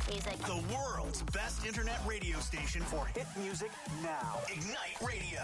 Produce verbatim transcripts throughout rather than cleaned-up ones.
music. The world's best internet radio station for hit music now. Ignite Radio.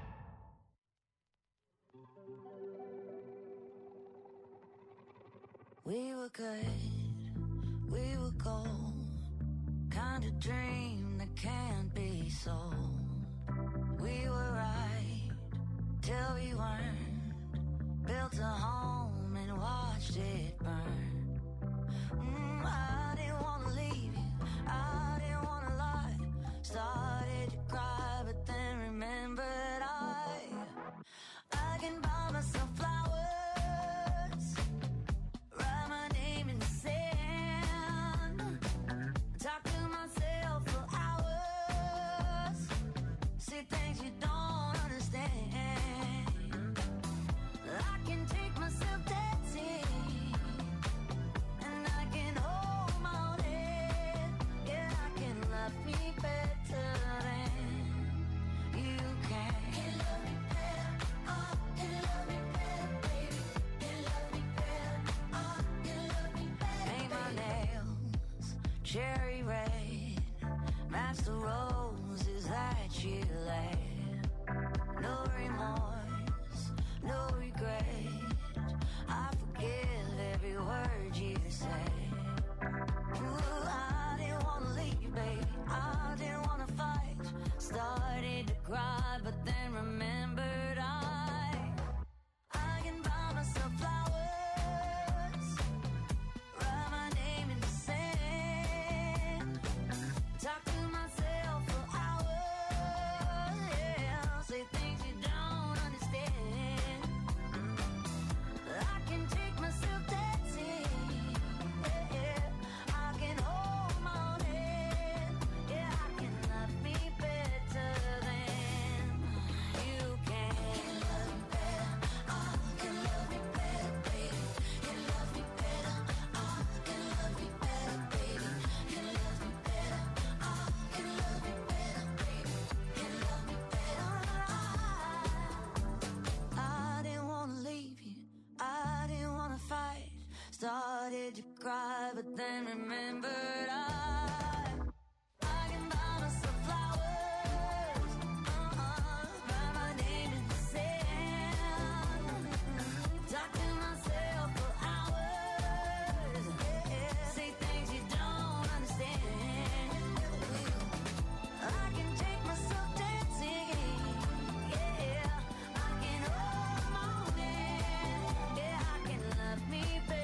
We were good, we were gold, kind of dream that can't be sold. We were right till we weren't, built a home and watched it burn. Mm, I didn't want to leave you, I didn't want to lie, started to cry but then remembered I, I can buy myself flowers. Cherry red, match the roses that you laid. No remorse, no regret, I forgive every word you say. Ooh, I didn't want to leave, baby, I didn't want to fight. Started to cry, but then remembered I, I can buy myself flowers. Started to cry, but then remembered I, I can buy myself flowers, uh-uh, write my name in the sand, talk to myself for hours, yeah, say things you don't understand. I can take myself dancing, yeah, I can hold my hand, yeah, I can love me better.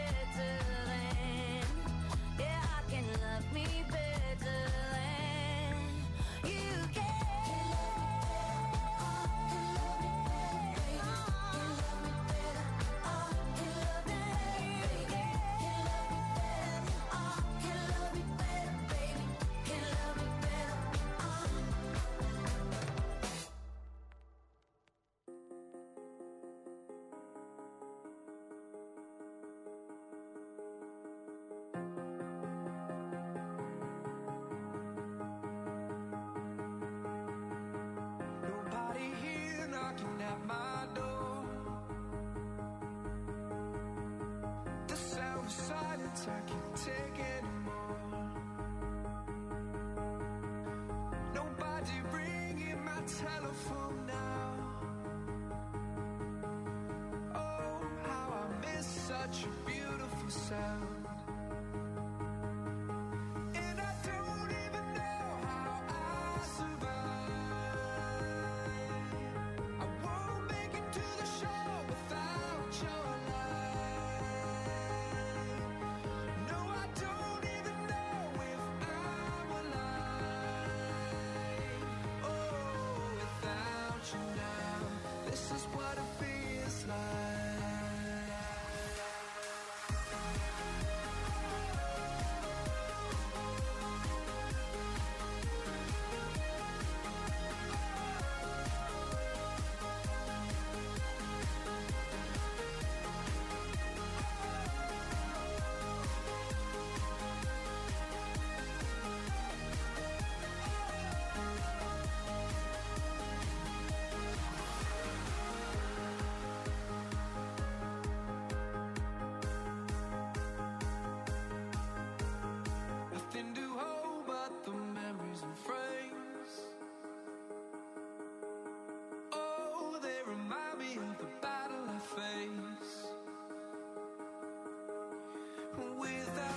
What it feels like.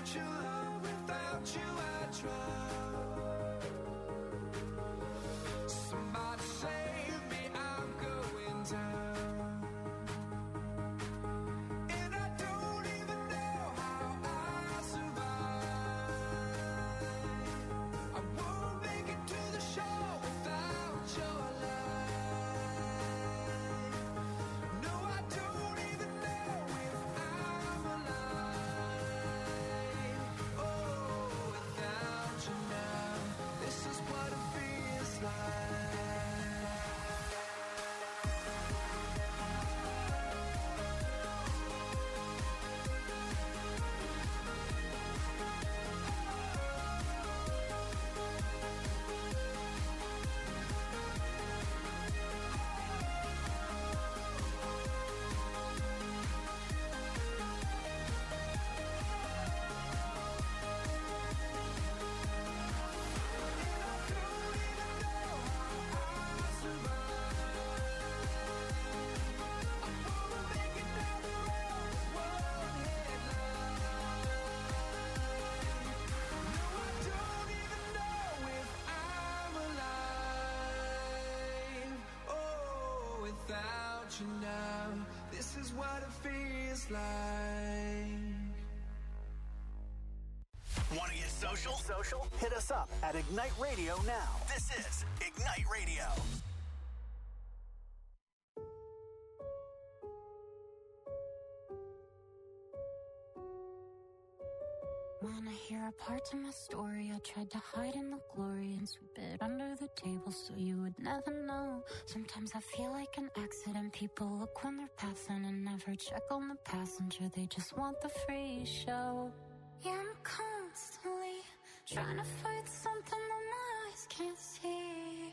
your love, without you I drown. Somebody save me, I'm going down. And I don't even know how I survive. I won't make it to the shore without your light. No, I don't even know if I'm alive. Oh, without you now, this is what it feels like. Without you now, this is what it feels like. Want to get social? Social? Hit us up at Ignite Radio now. This is Ignite Radio. Wanna hear a part of my story? I tried to hide in the glory and sweep it under the table so you would never know. Sometimes I feel like an accident. People look when they're passing and never check on the passenger. They just want the free show. Yeah, I'm constantly trying to fight something that my eyes can't see.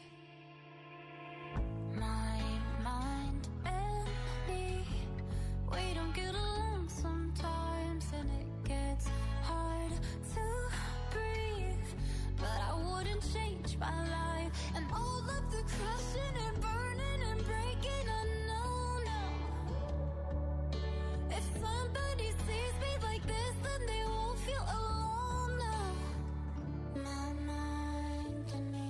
My mind and me, we don't get along sometimes, and it gets hard to breathe. But I wouldn't change my life and all of the crushing and burning and breaking. I know now, if somebody sees me like this, then they won't feel alone now. My mind and me.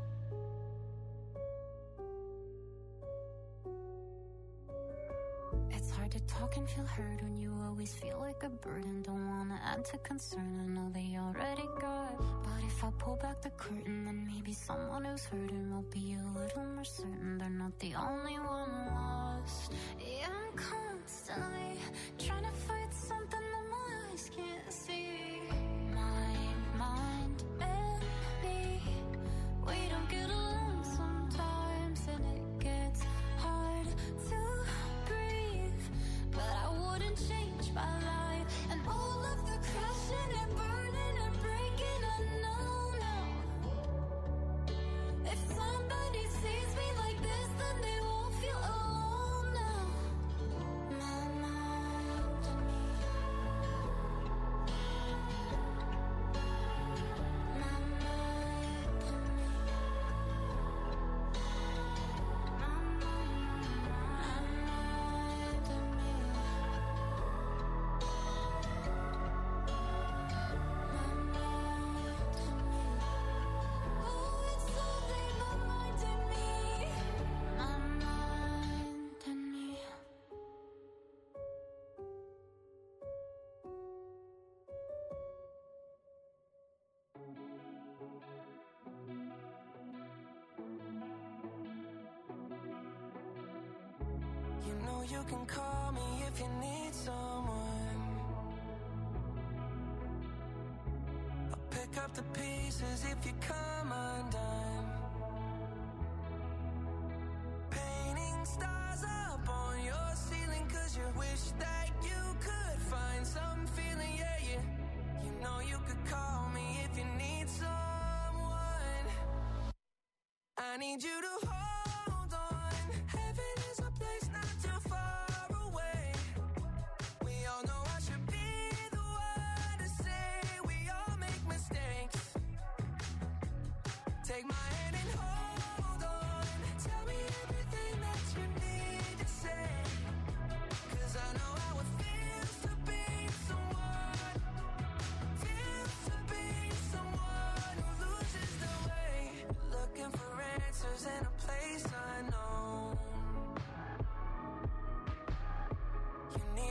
It's hard to talk and feel heard when you always feel like a burden. Don't wanna add to concern, I know they already got. But if I pull back the curtain, then maybe someone who's hurting will be a little more certain they're not the only one lost. Yeah, I'm constantly trying to fight something that my eyes can't see. My mind and me, we don't get along sometimes, and it gets hard to breathe. But I wouldn't change my life and all of the crushing and burning and breaking. I know now, if somebody sees me like this, then they won't feel alone now. My mind and me. My mind and me. My mind and me. Oh, it's only my mind and me. My mind and me. You know you can call me if you need someone. I'll pick up the pieces if you come undone. Painting stars up on your ceiling 'cause you wish that you could find some feeling, yeah, yeah. You know you could call me if you need someone. I need you to hold on. Heaven is a place not too far away. We all know I should be the one to say we all make mistakes. Take my hand and hold on. Tell me everything that you need to say. 'Cause I know how it feels to be someone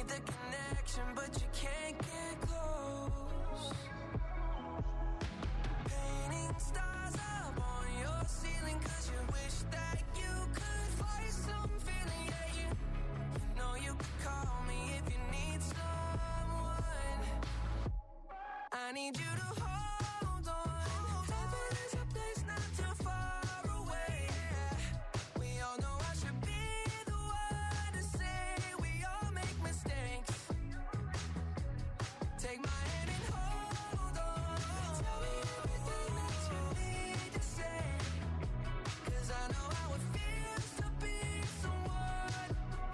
the connection, but you can't get close. Painting stars up on your ceiling, cause you wish that you could find some feeling. Yeah, you, you know you could call me if you need someone. I need you to hold on. Heaven is a place not too far away. We all know I should be the one to say we all make mistakes. Take my hand and hold on. Tell me everything that you need to say, cause I know how it feels to be someone,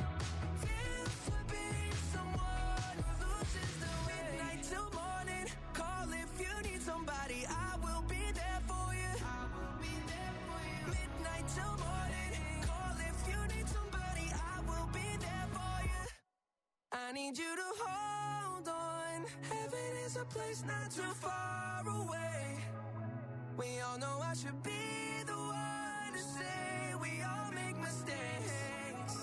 feels to be someone who loses the way. Midnight till morning, call if you need somebody, I will be there for you. I will be there for you. Midnight till morning, call if you need somebody, I will be there for you. I need you to hold on. Heaven is a place not too far away. We all know I should be the one to say we all make mistakes.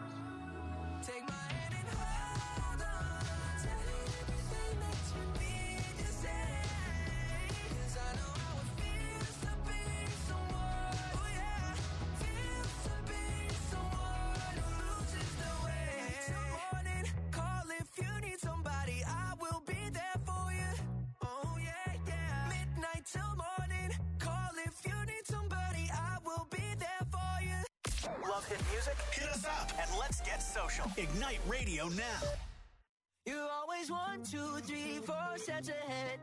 Take my hand and hold on. Tell me everything that you need to say, cause I know how it feels to be someone. Oh yeah, feels to be someone who loses the way. Till morning, call if you need somebody, I will be there for you. Oh yeah, yeah. Midnight till morning, call if you need somebody, I will be there for you. Love hit music? Hit us up and let's get social. Ignite Radio now. You're always one, two, three, four steps ahead.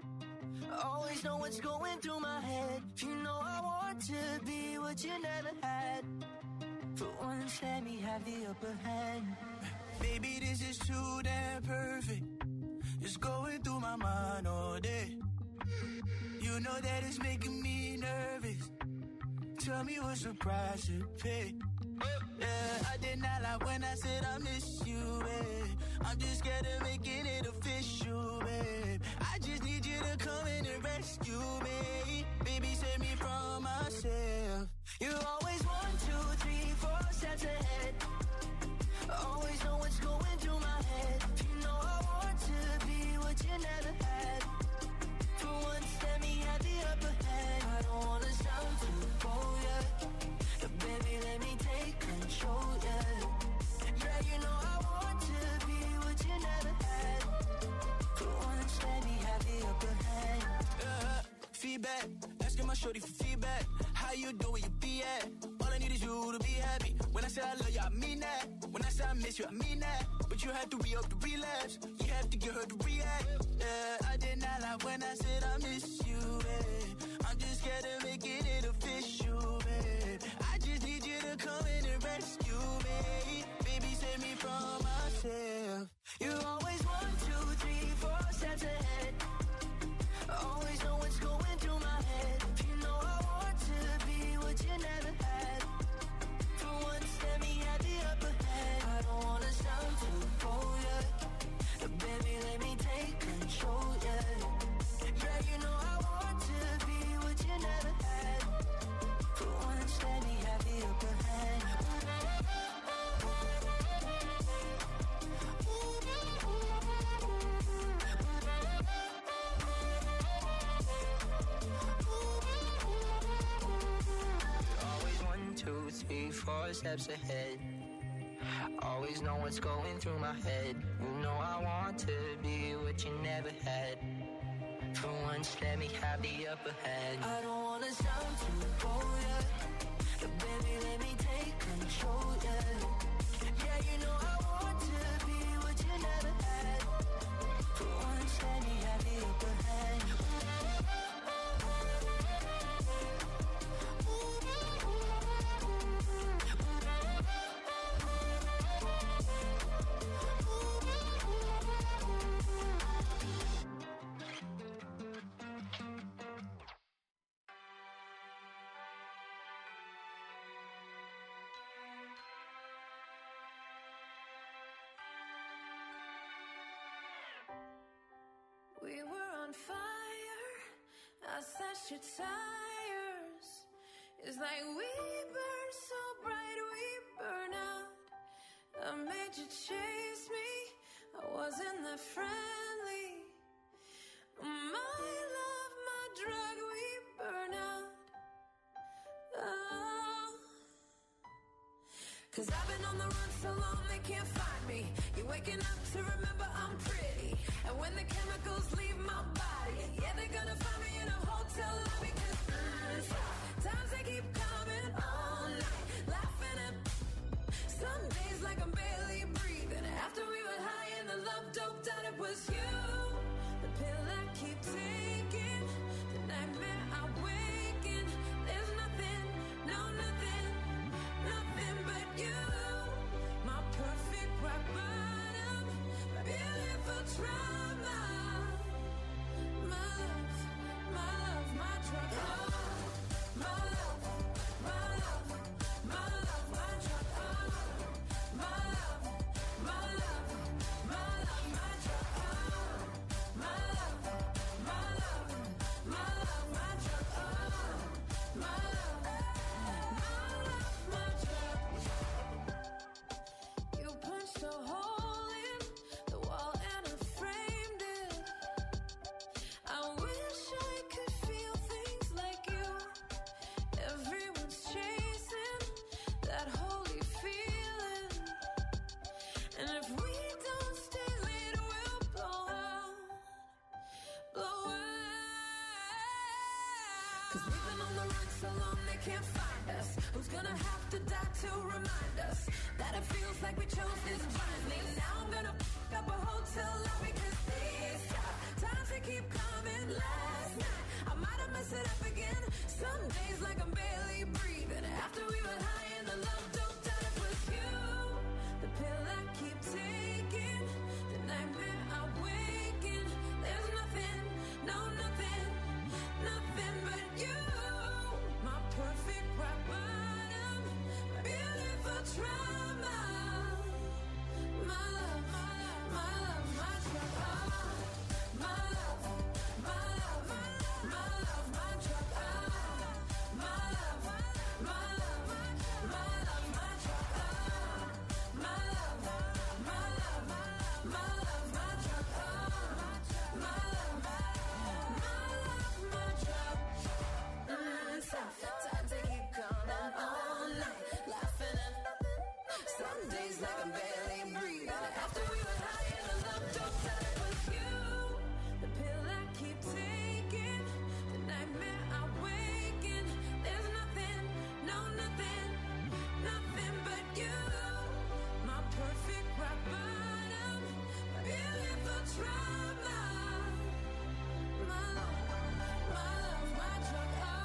Always know what's going through my head. You know I want to be what you never had. For once, let me have the upper hand. Baby, this is too damn perfect. It's going through my mind all day. You know that it's making me nervous. Tell me what's the price to pay. Yeah, I did not lie when I said I miss you, babe. I'm just scared of making it official, babe. I just need you to come in and rescue me. Baby, save me from myself. You're always one, two, three, four steps ahead. Always know what's going through my head. You know I want to be what you never had. For once, let me have the upper hand. I don't wanna sound too bold, yeah. But baby, let me take control, yeah. Yeah, you know I want to be what you never had. For once, let me have the upper hand. Uh, feedback, asking my shorty for feedback. How you do where you be at? All I need is you to be happy. When I say I love you, I mean that. When I say I miss you, I mean that. But you have to re-up the relapse. You have to get her to react. Yeah, I did not lie when I said I miss you, babe. I'm just scared of making it official, babe. I just need you to come in and rescue me. Baby, save me from myself. You're always one, two, three, four steps ahead. Always know what's going through my head. You know I want to be what you never had. For once, let me have the upper hand. I don't wanna sound too bold, yeah. But baby, let me take control, yeah. Yeah, you know I want to be what you never had. For once, let me have the upper hand. Always one, two, three, four steps ahead. Always know what's going through my head. You know I want to be what you never had. For once, let me have the upper hand. I don't wanna sound too bold, yeah. But baby, let me take control, yeah. Yeah, you know I want to be what you never had. For once, let me have the upper hand. We were on fire, I slashed your tires. It's like we burn so bright, we burn out. I made you chase me, Cause I've been on the run so long they can't find me. You're waking up to remember I'm pretty. And when the chemicals leave my body, yeah, they're gonna find me in a hotel lobby. Cause mm, times they keep coming all night, laughing at some days like I'm barely breathing. After we were high and the love doped out, it was you. The pill I keep taking, the nightmare I wake in. There's nothing, no nothing, nothing but you. My perfect rock bottom, beautiful trauma. My love, my love, my drug. Oh, my love, my love, my love, my drug. Oh, my love, my love, my love, my drug. Oh, my love, my love, my love, my drug. Oh, my love, my love, my drug. You punched a hole in the wall and I framed it. I wish I could feel things like you. Everyone's chasing that holy feeling. And if we don't stay lit, we'll blow out, blow out. Cause we've been on the run so long they can't find us. Who's gonna have to die to remind us that it feels like we chose this blindly? Now I'm gonna f*** up a hotel lobby. Cause these times they keep coming. Last night I might have messed it up again. Some days like I'm barely breathing. After we were high and the love doped out, it was you. The pill I keep taking, the nightmare I wake in. There's nothing, no nothing, nothing but you. My perfect rock bottom, beautiful trauma. My love, my love, my drug. Oh, my love, my love, my love, my drug. Oh, my love, my love, my love, my drug. Oh, my love, my love, my love, my drug. Oh, my love, my love, my drug. Mm, sometimes they keep coming all night, laughing at nothing. Some days like I'm barely breathing. After we were high and the love doped out, it was you. The pill I keep taking, the nightmare I wake in. There's nothing, no nothing, nothing but you. My perfect rock bottom, beautiful trauma. My love, my love, my drug. Oh.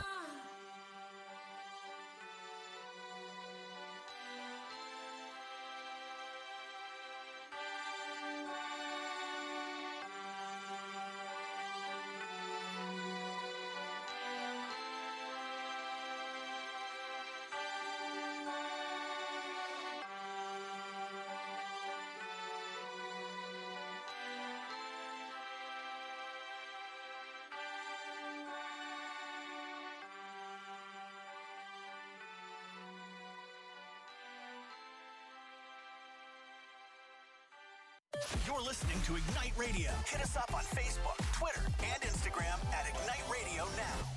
You're listening to Ignite Radio. Hit us up on Facebook, Twitter, and Instagram at Ignite Radio Now.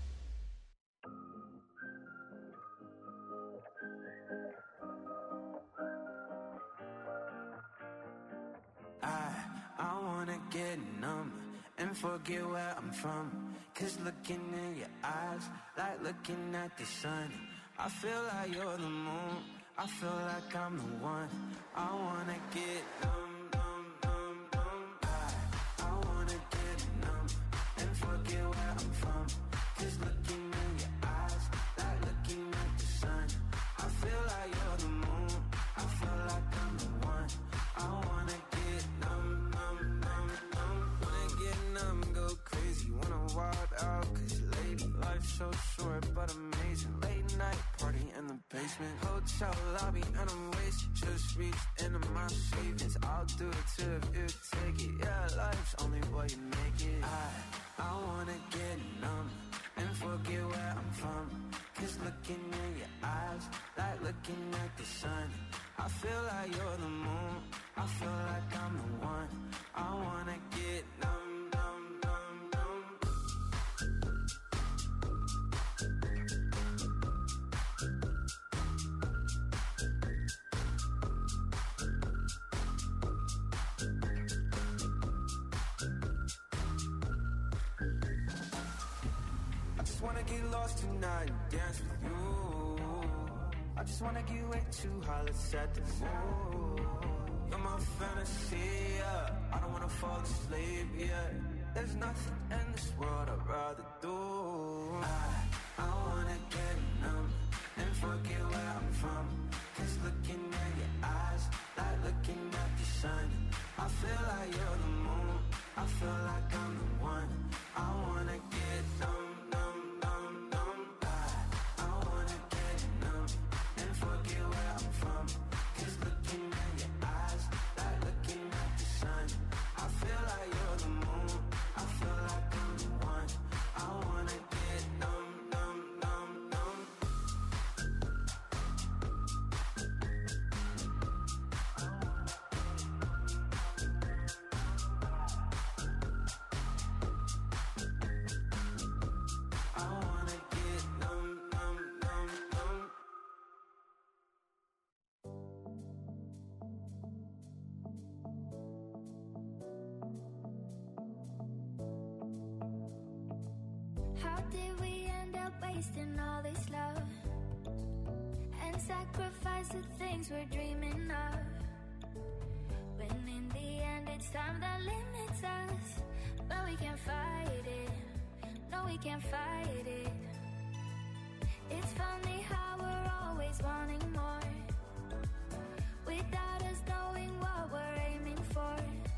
I, I wanna get numb and forget where I'm from. Cause looking in your eyes, like looking at the sun. I feel like you're the moon, I feel like I'm the one. I wanna get numb, numb, numb, numb. I, I wanna get numb and forget where I'm from. Cause looking in your eyes, like looking at the sun. I feel like you're the moon, I feel like I'm the one. I wanna get numb, numb, numb, numb. Wanna get numb, go crazy, wanna wild out. Cause lady, life's so short but amazing. Late night party in the basement, hotel lobby and I'm wasted. Just reached into my savings, I'll do it too if you take it. Yeah, life's only what you make it. I, I wanna get numb and forget where I'm from. Cause looking in your eyes, like looking at the sun. I feel like you're the moon, I feel like I'm the one. I wanna get numb, numb, numb, numb. wanna get lost tonight and dance with you. I just wanna get way too high, let's set the mood. You're my fantasy, yeah. I don't wanna fall asleep, yeah. There's nothing in this world I'd rather do. I, I wanna get numb and forget where I'm from. Cause looking at your eyes, like looking at the sun. I feel like you're the moon, I feel like I'm the one. I wanna get numb, numb, numb, numb. I, I wanna get numb and forget where I'm from. Cause looking at your eyes, like looking at the sun. I feel like you're the moon, I feel like I'm the one. I wanna get numb, numb, numb, numb. I wanna get numb, numb, numb, numb. How did we end up wasting all this love and sacrifice the things we're dreaming of? When in the end it's time that limits us, but we can't fight it. No, we can't fight it. It's funny how we're always wanting more without us knowing what we're aiming for.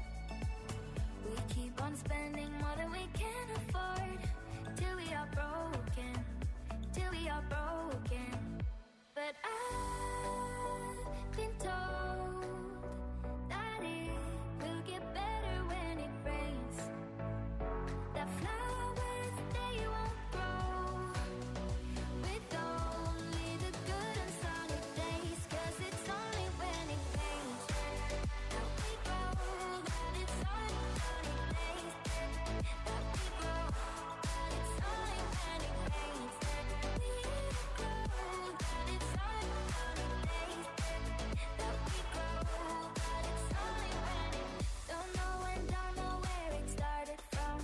We keep on spending more than we can afford till we are broken, till we are broken. But I've been told that it will get better when it rains. That flowers, they won't grow with only the good and sunny days. Cause it's only when it rains that we grow. That it's only sunny days that we grow. That it's only when it rains that we grow. That it's only sunny days that we grow. That it's only when it don't know when, don't know where it started from.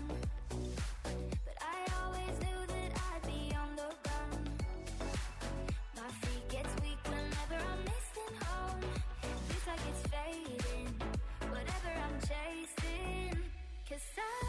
But I always knew that I'd be on the run. My feet gets weak whenever I'm missing home. Feels like it's fading, whatever I'm chasing. Cause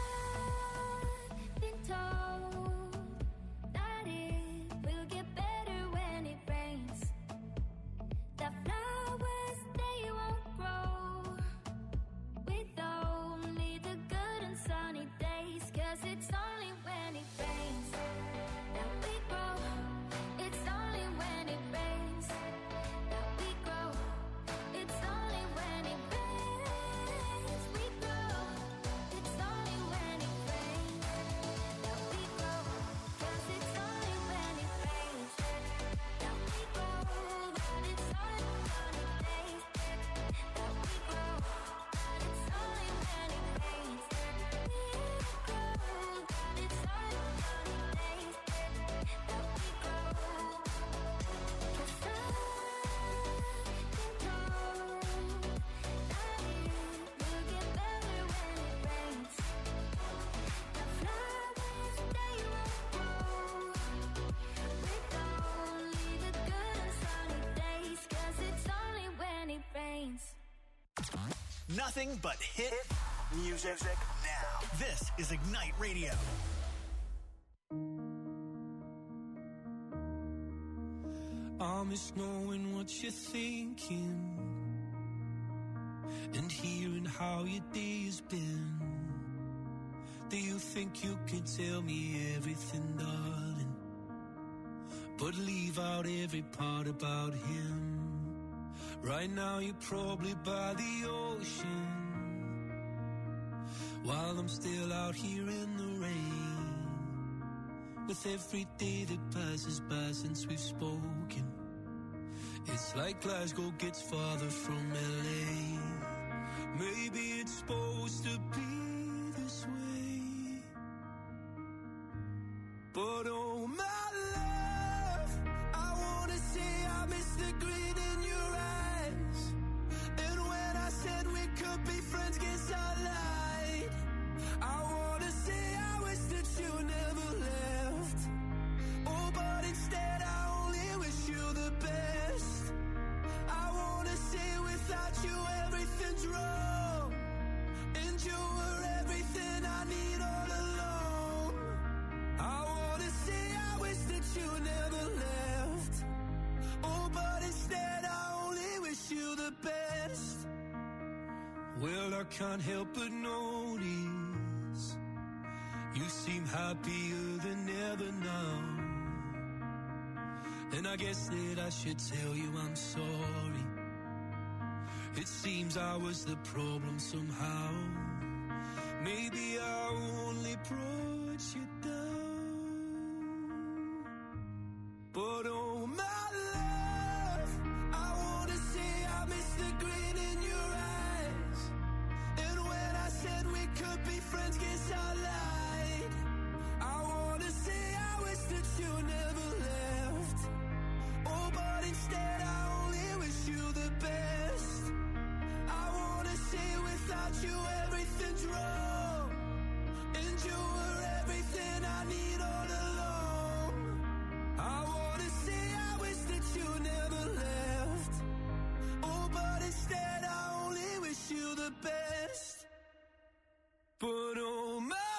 I've been told that it will get better when it rains. That flowers, they won't grow with only the good and sunny days. Cause it's only when it rains that we grow. It's only when it rains that we grow. It's only when it rains we grow. It's only when it rains that we grow. Cause it's only when it rains that we grow. That it's only sunny days that we grow. That it's only when it rains that we grow. That it's only sunny days that we grow. Cause I've been told that it will get better when it rains. The flowers, they won't grow with only the good and sunny days. Cause it's only when it rains. Nothing but hit music now. This is Ignite Radio. I miss knowing what you're thinking and hearing how your day's been. Do you think you can tell me everything, darling, but leave out every part about him? Right now you're probably by the ocean, while I'm still out here in the rain. With every day that passes by since we've spoken, it's like Glasgow gets farther from L A. Maybe it's supposed to be this way, but oh my love, I wanna say I miss the grin in your eyes. And when I said we could be friends, guess I lied. I wanna say I wish that you never left. but instead I only wish you the best. I wanna say without you everything's wrong, and you were everything I need all along. I wanna say I wish that you never left. Oh, but instead I only wish you the best. Well, I can't help but notice you seem happier than ever now. And I guess that I should tell you I'm sorry. It seems I was the problem somehow. Maybe I only brought you down. But oh my love, I wanna say I miss the grin in your eyes. And when I said we could be friends, guess I lied. I wanna say I wish that you never left. Oh, but instead I only wish you the best. I wanna say without you everything's wrong, and you were everything I need all along. I wanna say I wish that you never left. Oh, but instead I only wish you the best. But oh my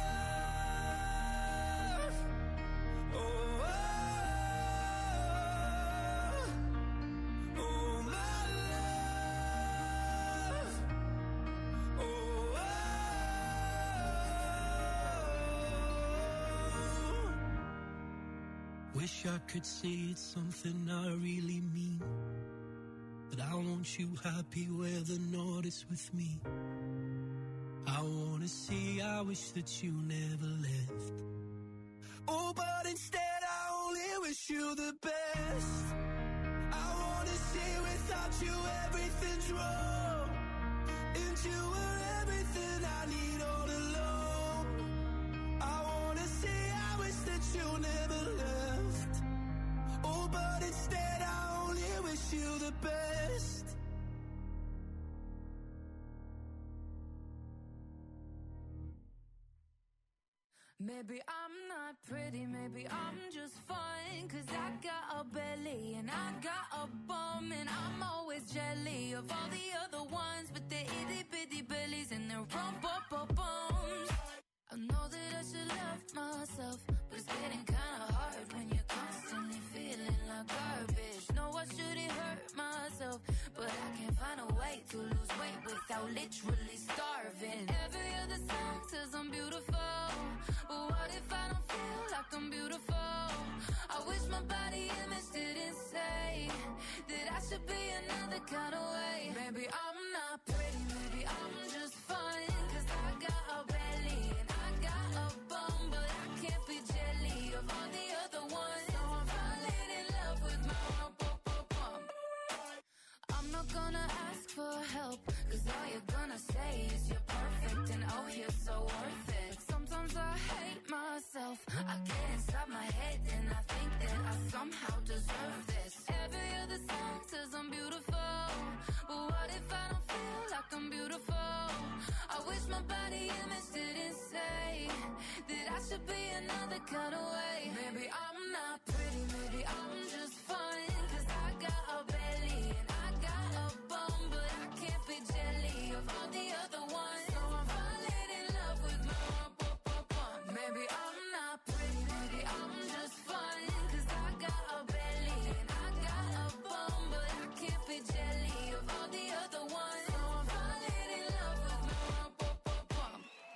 love, oh, oh, oh my love, oh, oh. Wish I could say it's something I really mean, but I want you happy where the north is with me. I wanna say I wish that you never left. Oh, but instead I only wish you the best. I wanna say without you everything's wrong, and you were everything I need all along. I wanna say I wish that you never left. Oh, but instead I only wish you the best. Maybe I'm not pretty, maybe I'm just fine, 'cause I got a belly and I got a bum, and I'm always jelly of all the other ones with their itty bitty bellies and their rump up bums. I know that I should love myself, but it's getting kinda hard when you're constantly feeling like garbage. No, I shouldn't hurt myself, but I can't find a way to lose weight without literally starving. Every other song says I'm beautiful, but what if I don't feel like I'm beautiful? I wish my body image didn't say that I should be another kind of way. Maybe I'm not pretty, maybe I'm just fine, 'cause I got a belly and I got a bum, but I can't be jelly of all the other ones. So I'm falling in love with my rump up bum. I'm not gonna ask for help, 'cause all you're gonna say is you're perfect and oh, you're so worth it. Sometimes I hate myself, I get inside my head and I think that I somehow deserve this. Every other song says I'm beautiful, but what if I don't feel like I'm beautiful? I wish my body image didn't say that I should be another kind of way. Maybe I'm not pretty, maybe I'm just fine, 'cause I got a belly and I got a bum, but I can't be jelly of all the other ones. So I'm falling in love with my rump up bum. Maybe I'm not pretty, maybe I'm just fine, 'cause I got a belly and I got a bum, but I can't be jelly of all the other ones. So I'm falling in love with my rump up bum.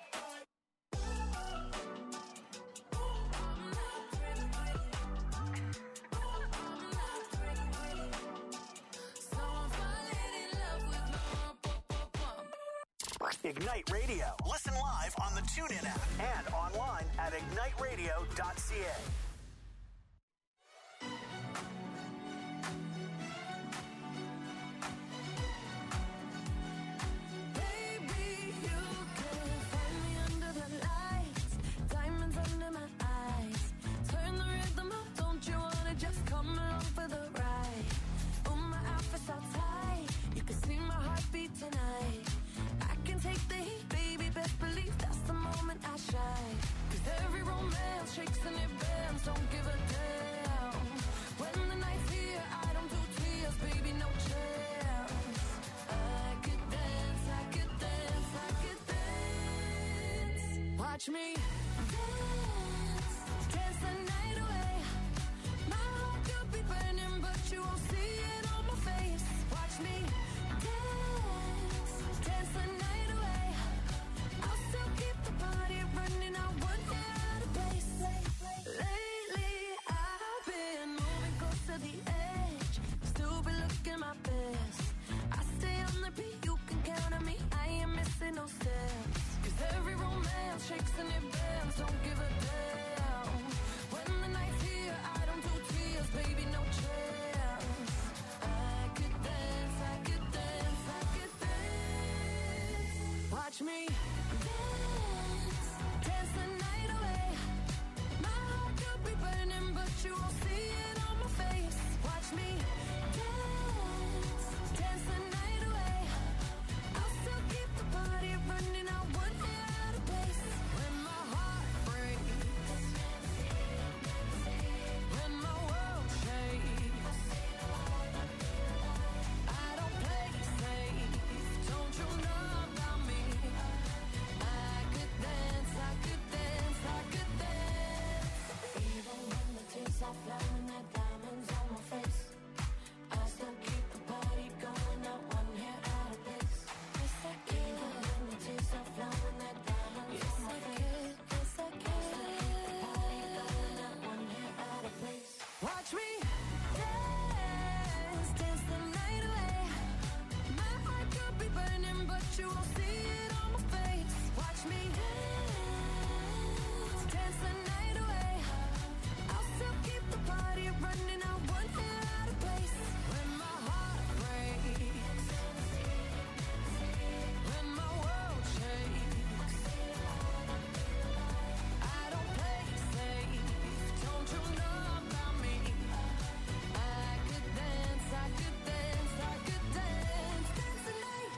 I'm not pretty, I'm not pretty, so I'm falling in love with my rump up bum. Ignite Radio. Listen live on the TuneIn app and online at ignite radio dot c a. Baby, you can find me under the lights, diamonds under my eyes. Turn the rhythm up, don't you wanna just come along for the ride? Oh, my outfit's all tight, you can see my heartbeat tonight. I can take the heat, baby, best believe that's the moment I shine. 'Cause every romance shakes and it bends, don't give a damn. Watch me dance, dance the night away. My heart could be burning, but you won't see it on my face. Watch me dance, dance the night away. I'll still keep the party running, I wouldn't get out of place. Lately I've been moving close to the edge, still be looking my best. I stay on the beat, you can count on me, I ain't missing no steps. Cause every romance shakes and it bends, don't give a damn. When the night's here, I don't do tears, baby, no chance. I could dance, I could dance, I could dance. Watch me dance, dance the night away. My heart could be burning, but you won't see it on my face. Watch me dance, dance the night away. I'll still keep the party running, I wouldn't get out of place. When my heart breaks, when my world shakes, I don't play safe, don't you know about me? I could dance, I could dance, I could dance. Even when the tears are flowing, like diamonds on my face, I still keep the party going, not one hair out of place. Yes, I can. Even when the tears are flowing, like diamonds on my face, yes, I can. Watch me dance, dance the night away. My heart could be burning, but you won't see it on my face. Watch me dance, dance the night away. I'll still keep the party running, I won't get out of place. When my heart breaks, when my world shakes, I don't play safe, don't you know about me? I could dance, I could dance, I could dance, dance the night.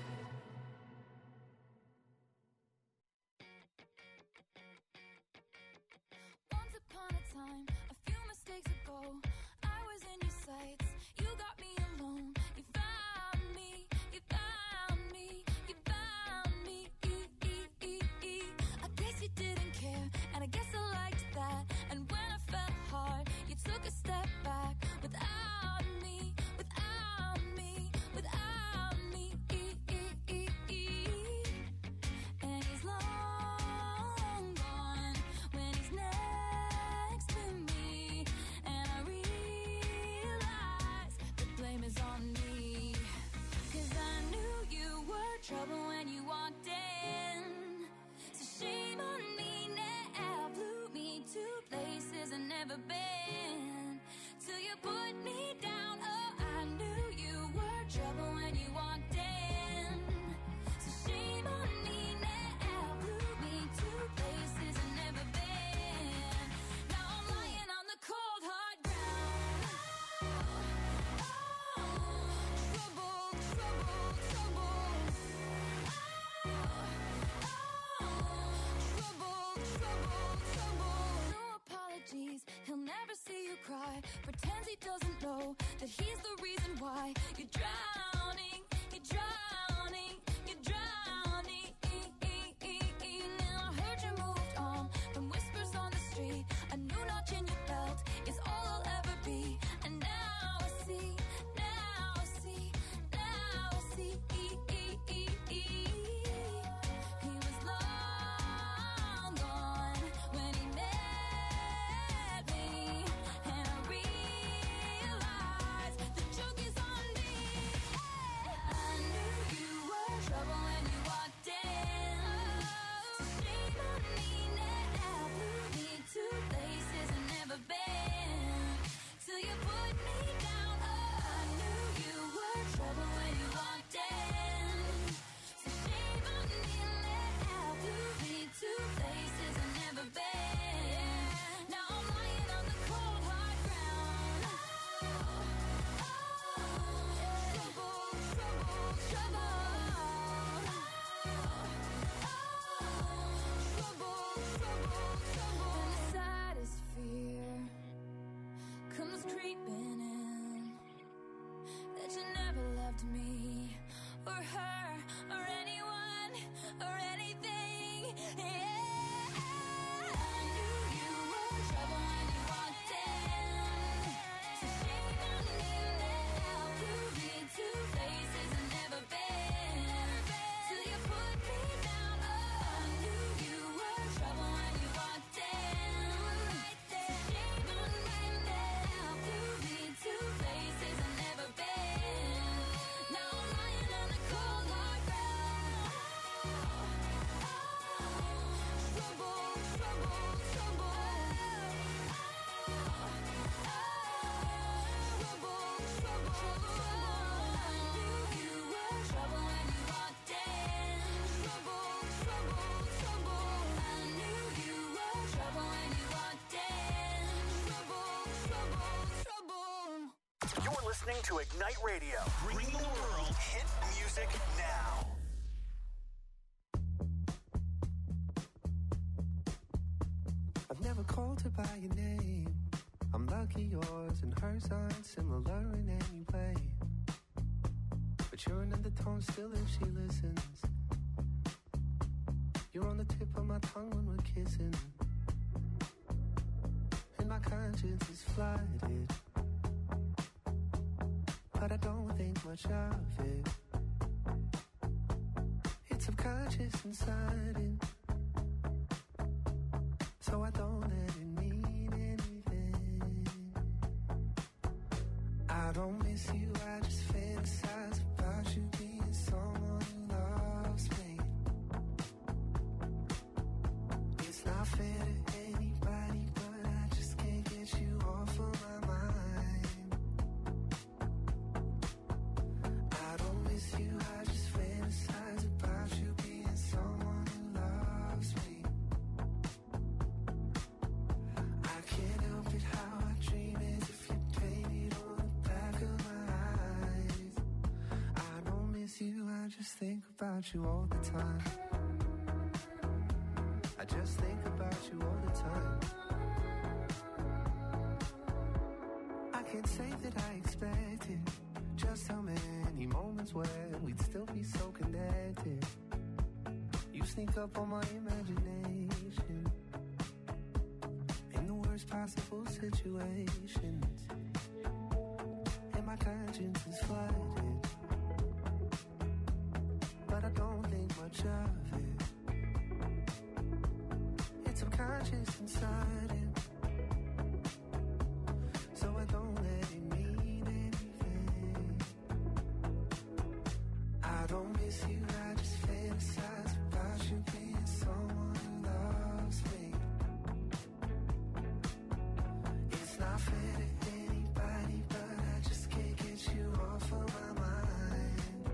Once upon a time, a few mistakes ago, I was in your sights, you got me alone, you found me, you found me, you found me. I guess you didn't care, and I guess I liked that. And when I felt hard, you took a step back without me, without me, without me. And he's long gone when he's next to me. And I realize the blame is on me. Cause I knew you were trouble when you walked in. So shame on me now, blew me to places I've never been. Till you put me down, oh, I knew you were trouble when you walked in. So shame on me now, blew me to places I've never been. Now I'm lying on the cold hard ground. Oh, trouble, trouble, trouble. Trouble, trouble, trouble. No apologies, he'll never see you cry. Pretends he doesn't know that he's the reason why you're drowning, you're drowning, you're drowning. Now I heard you moved on from whispers on the street. A new notch in your belt is all I'll ever be. And now I see, now I see, now I see. He was long gone when he met me. And I realized the joke is on me. I knew you were trouble when you walked in. So shame on me now, blew me to places I've never been. Till you put me down, oh, I knew you were trouble when you walked in. So shame on me now, blew me to places I've never been. Now I'm lying on the cold hard ground. Trouble, trouble, trouble. Trouble, trouble, trouble. And the saddest fear comes creeping in, that you never loved me or her or anyone or anything. Yeah. listening to Ignite Radio, bringing the world hit music now. I've never called her by your name. I'm lucky yours and hers aren't similar in any way. But you're an undertone still if she listens. You're on the tip of my tongue when we're kissing. And my conscience is flooded, but I don't think much of it. It's subconscious and sudden, so I don't let it mean anything. I don't miss you, I just fantasize about you being someone who loves me. It's not fair to anybody, but I just can't get you off of my mind. I don't miss you, I just fantasize about you being someone who loves me. I can't help it how I dream as if you painted on the back of my eyes. I don't miss you, I just think about you all the time. I just think about you all the time. I can't say that I expected just how many moments when we'd still be so connected. You sneak up on my imagination in the worst possible situations, and my conscience is flooded, but I don't think much of it. It's subconscious and sudden, so I don't let it mean anything. I don't miss you, I just fantasize about you being someone who loves me. It's not fair to anybody, but I just can't get you off of my mind.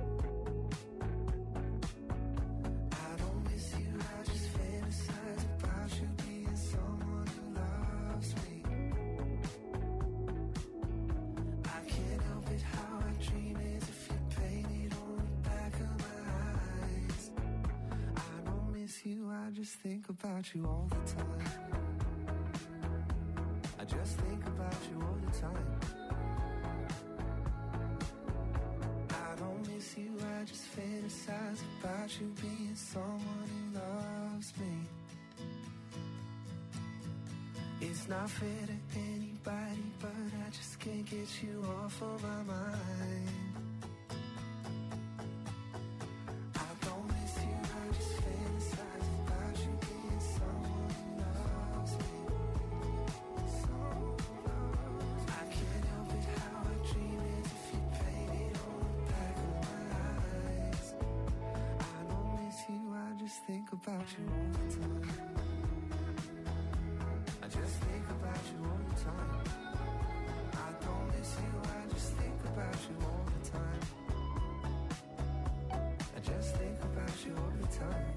I don't miss you, I just fantasize about you being someone who loves me. I can't help it how I dream as if you painted on the back of my eyes. I don't miss you, I just think about you all the time. I just think about you all the time. I don't miss you, I just fantasize about you being someone who loves me. It's not fair to anybody, but I just can't get you off of my mind. I don't miss you, I just fantasize about you being someone who loves me. Someone who loves me. I can't help it how I dream as if you painted on the back of my eyes. I don't miss you, I just think about you all the time. I just think about you all the time. I don't miss you, I just think about you all the time. I just think about you all the time.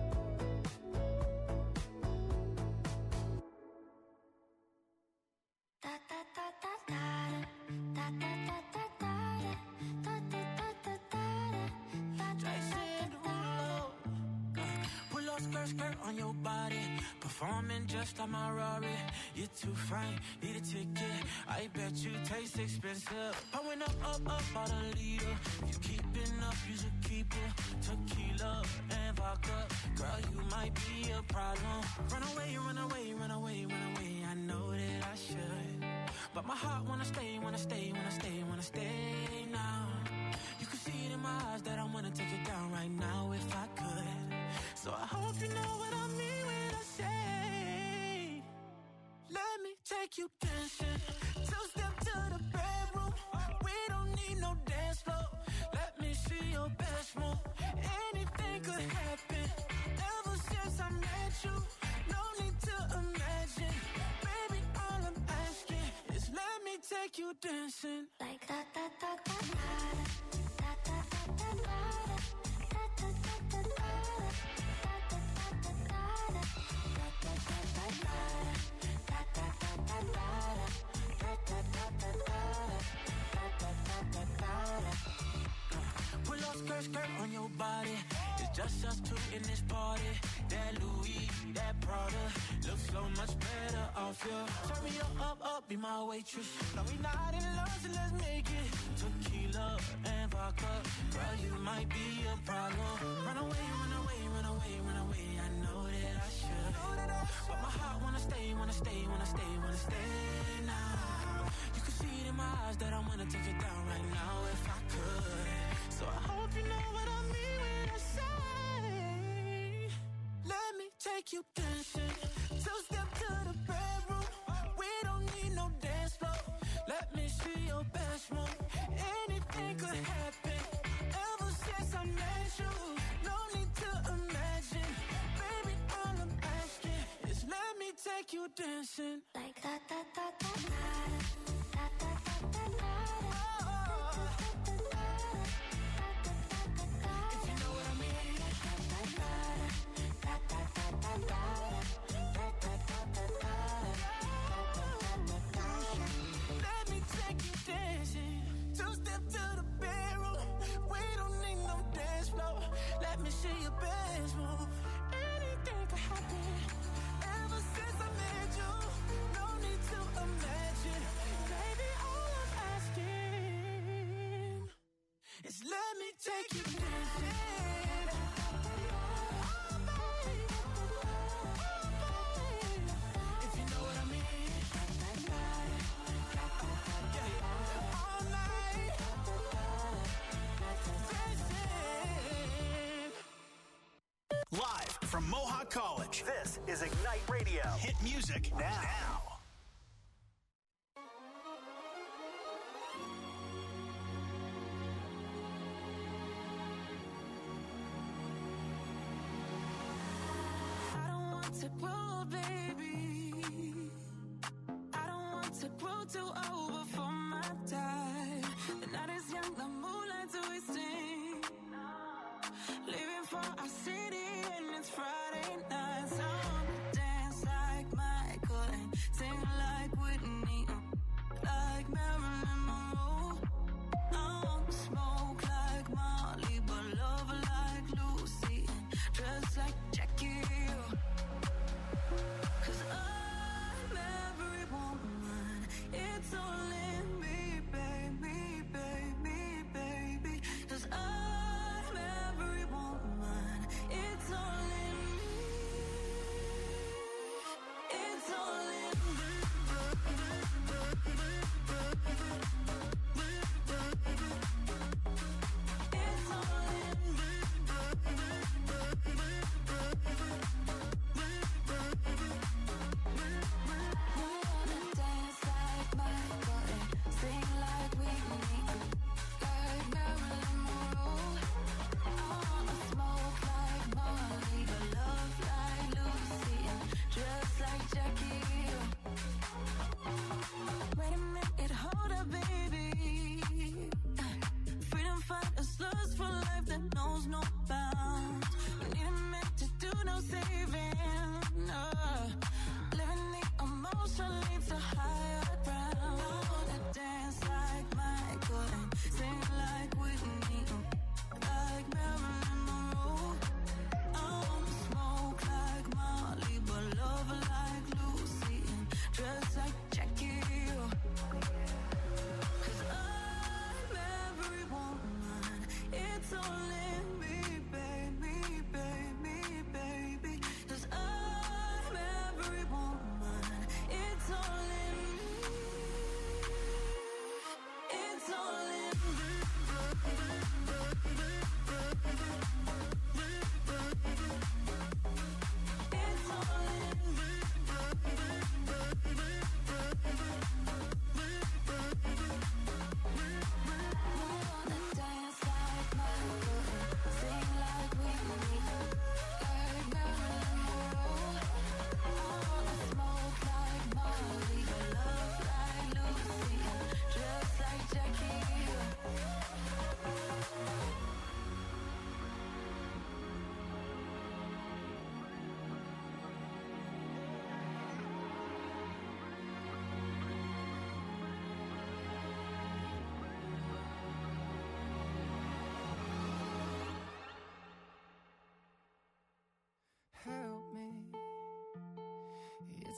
Pull up skirt, skirt on your body. Performing just like my Rari. You're too fine, need a ticket. I bet you taste expensive. Pouring up, up, up, out a leader. If you keeping up, you should keep it. Tequila and vodka. Girl, you might be a problem. Run away, run away, run away, run away. I know that I should, but my heart wanna stay, wanna stay, wanna stay, wanna stay now. You can see it in my eyes that I wanna take it down right now if I could. So I hope you know what I mean when I say, let me take you dancing. Two step to the bedroom. We don't need no dance floor. Let me see your best move. Anything could happen. Ever since I met you, no need to imagine. Baby, all I'm asking is let me take you dancing. Like that, that, that, that, that, that, that, that, that, that, that, that, that, skirt on your body. It's just us two in this party. That Louis, that Prada, looks so much better off you. Turn me up, up, up, be my waitress. No, we not in love, so let's make it tequila and vodka. Girl, you might be a problem. Run away, run away, run away, run away. I know that I should, but my heart wanna stay, wanna stay, wanna stay, wanna stay now. You can see it in my eyes that I wanna take it down right now if I could. So I hope you know what I mean when I say, let me take you dancing. Two step to the bedroom. We don't need no dance floor. Let me see your best move. Anything could happen. Ever since I met you, no need to imagine. Baby, all I'm asking is let me take you dancing. Like that, that, that, that, that, that, that, that, that. Let me take you dancing. Two step to the bedroom. We don't need no dance floor. Let me see your best move. Anything could happen. Ever since I met you, no need to imagine. Baby, all I'm asking is let me take you dancing. Live from Mohawk College, this is Ignite Radio. Hit music now. now. I don't want to grow, baby. I don't want to grow too old before my time. The night is young, the moonlight's wasting. Living for our city and it's Friday night. So I wanna dance like Michael and sing like Whitney, like Marilyn Monroe. I want to smoke like Molly, but love like Lucy and dress like Jackie. Cause I'm every woman, it's all in me, baby, baby, baby. Cause I'm every woman,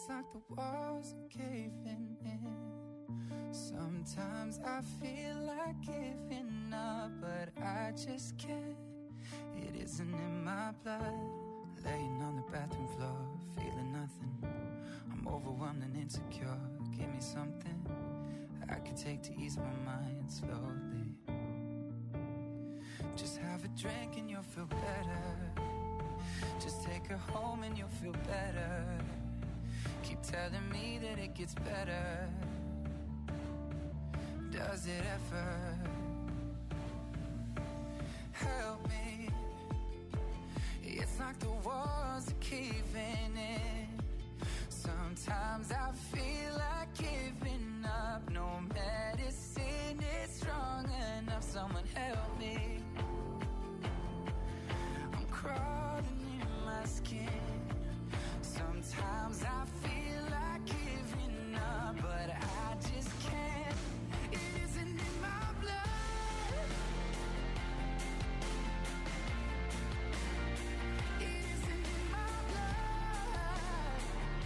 It's like the walls are caving in. Sometimes I feel like giving up, but I just can't. It isn't in my blood. Laying on the bathroom floor, feeling nothing. I'm overwhelmed and insecure. Give me something I could take to ease my mind slowly. Just have a drink and you'll feel better. Just take her home and you'll feel better. Keep telling me that it gets better. Does it ever? Help me. It's like the walls are caving in. Sometimes I feel like giving up. No medicine is strong enough. Someone help me. I'm crawling in my skin. Sometimes I feel like giving up, but I just can't. It isn't in my blood. It isn't in my blood.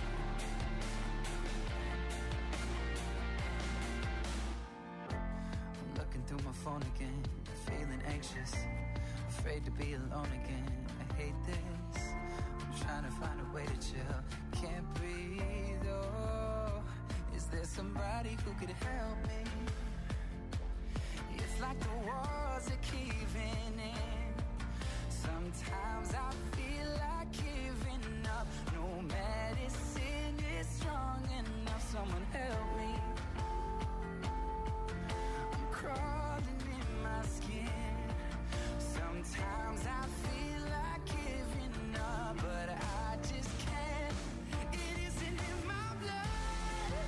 I'm looking through my phone again, feeling anxious, afraid to be alone again. I hate this. I'm trying to find a way to chill. Can't breathe, oh. Is there somebody who could help me? It's like the walls are caving in. Sometimes I feel like giving up. No medicine is strong enough. Someone help me. I'm crawling in my skin. Sometimes I feel like giving up, but I just can't. It isn't in my blood.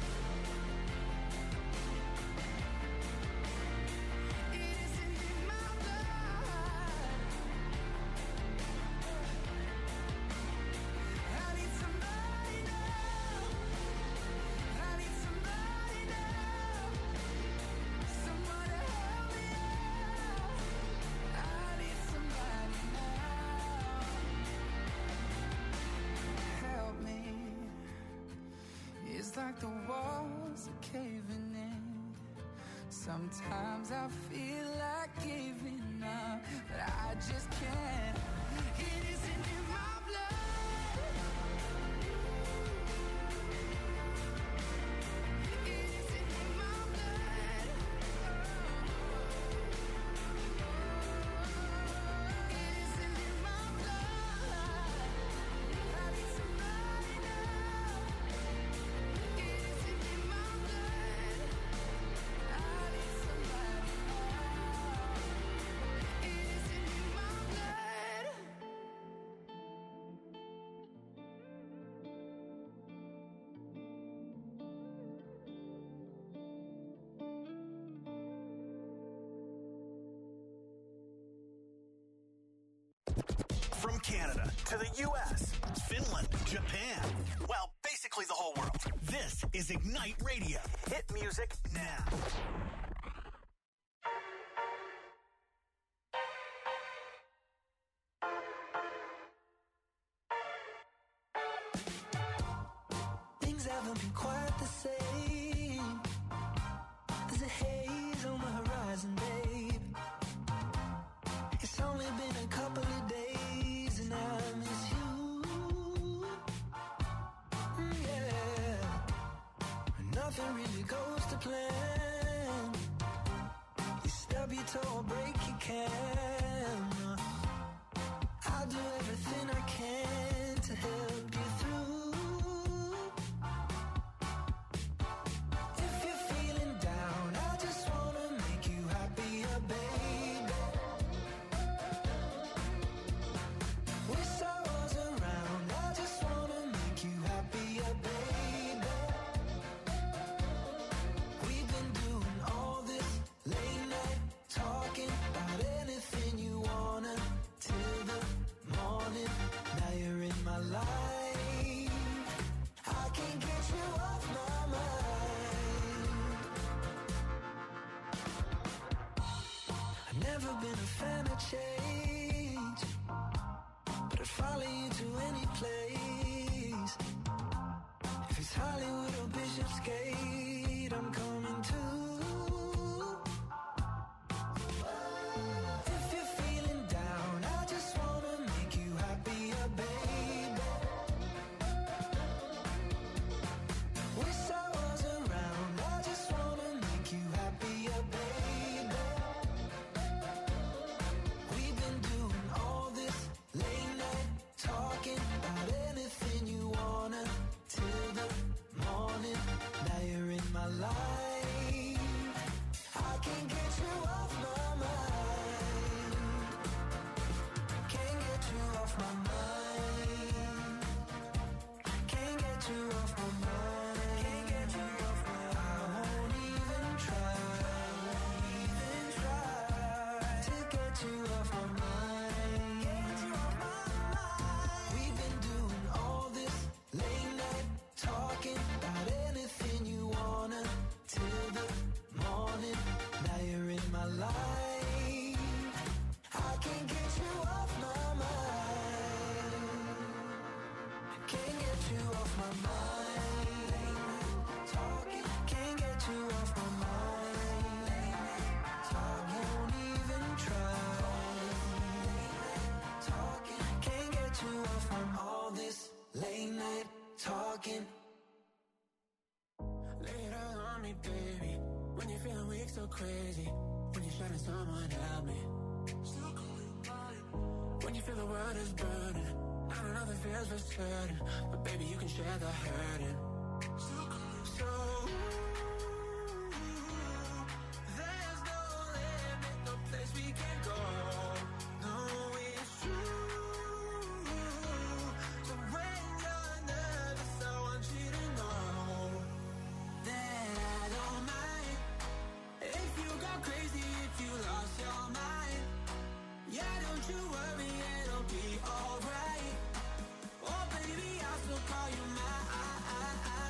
It isn't in my blood. I need somebody now. I need somebody now. Someone to help me out. I need somebody now. Help me. It's like the walls are caving in. Sometimes I feel like giving up, but I just can't. It isn't in my blood. It isn't in my blood. It isn't in my blood. I need somebody now. It isn't in my blood. I need somebody now. It isn't in my blood. From Canada to the U S, Finland, Japan, well, basically the whole world. This is Ignite Radio. Hit music now. Things haven't been quite the same. There's a haze on the horizon, babe. It's only been a couple of days and I miss you. Mm, yeah. Nothing really goes to plan. You stub your toe or break your can. I'll do everything I can to help you through. If you're feeling down, I just wanna make you happier, baby. Wish I was around, I just wanna make you happier, baby. We've been doing all this late night talking about anything you wanna till the morning. Now you're in my life. I can't get you off my mind. I've never been a fan of change, but I'd follow you to any place. If it's It's Hollywood or Bishopsgate, I'm coming to. If you're feeling down, I just wanna make you happier, baby. Wish I was around, I just wanna make you happier, baby. We've been doing all this late night talking about anything you wanna till the morning. Now you're in my life, I can't get you off my mind. Can't get you off my mind. Can't get you off my mind. Can't get you off my mind. I won't even try, won't even try to get you off my mind. Get you off my mind. We've been doing all this late night talking about anything you wanna till the morning. Now you're in my life, I can't get you off my mind. Can't get you off my mind. Talking, can't get you off my mind. I won't even try. Talking, can't get you off my mind. All this late night talking. Lay it all on me, baby. When you're feeling weak, so crazy. When you're trying someone help me. When you feel the world is burning, I don't know the feels for certain, but baby, you can share the hurting. So there's no limit, no place we can go. No, it's true. So when you're nervous, I want you to know that I don't mind if you go crazy, if you lost your mind. Yeah, don't you worry, it'll be alright. Oh baby, I'll still call you mine.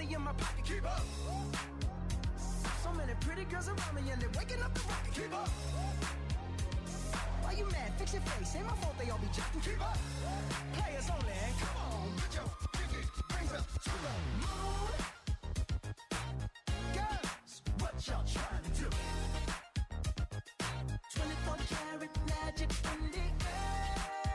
money in my pocket. Keep up. So many pretty girls around me and they're waking up the rocket. Keep up. Why you mad? Fix your face. Ain't my fault they all be jacking. Keep up. Players only. Come on, put your pinky rings up to the moon. Girls, what y'all trying to do? twenty-four karat magic in the air.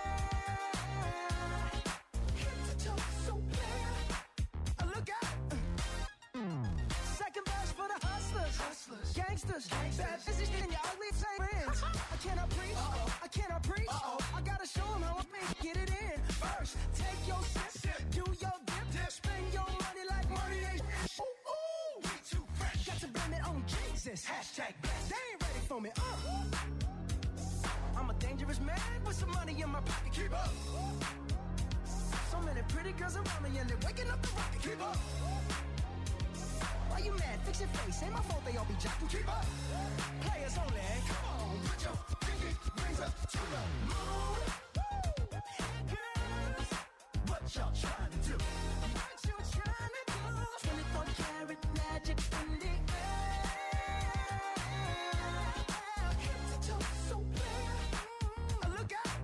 Head to toe, so clear. Uh, look out. Second verse for the hustlers, hustlers. Gangsters, Gangsters. Bad business in your ugly friends. I cannot preach, Uh-oh. I cannot preach. Uh-oh. I gotta show them how I make get it in. First, take your sip, sip. Do your dip, dip, spend your money like money ain't ooh, ooh. We too fresh. Got to blame it on Jesus. Hashtag blessed. They ain't ready for me. Uh. I'm a dangerous man with some money in my pocket. Keep up. So many pretty girls around me and they're waking up the rocket. Keep up. Why you mad? Fix your face. Ain't my fault they all be jacking. Keep up. Players only. Come on, put your pinky rings up to the moon. Girls, what y'all trying to do? What you trying to do? twenty-four karat magic in the air. Head to toe, so clear. Uh, look out.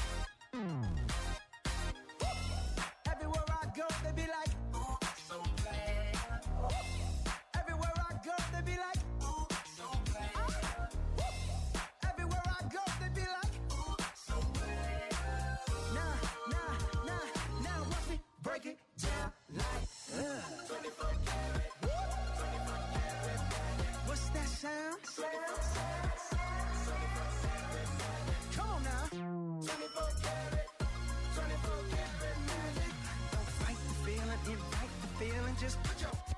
Everywhere I go, they be like, ooh, so bad. Everywhere I go, they be like, ooh, so bad. Everywhere I go, they be like, ooh, so bad. Nah, nah, nah, now watch me break it down like, uh. twenty-four karat, twenty-four karat. What's that sound? Come on now. twenty-four karat, twenty-four karat magic. Don't fight the feeling, invite the feeling, just put your